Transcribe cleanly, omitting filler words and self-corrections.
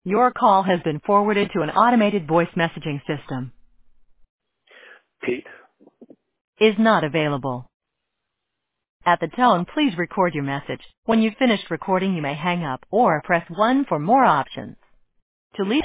Your call has been forwarded to an automated voice messaging system. Pete. Is not available. At the tone, please record your message. When you've finished recording, you may hang up or press 1 for more options. To leave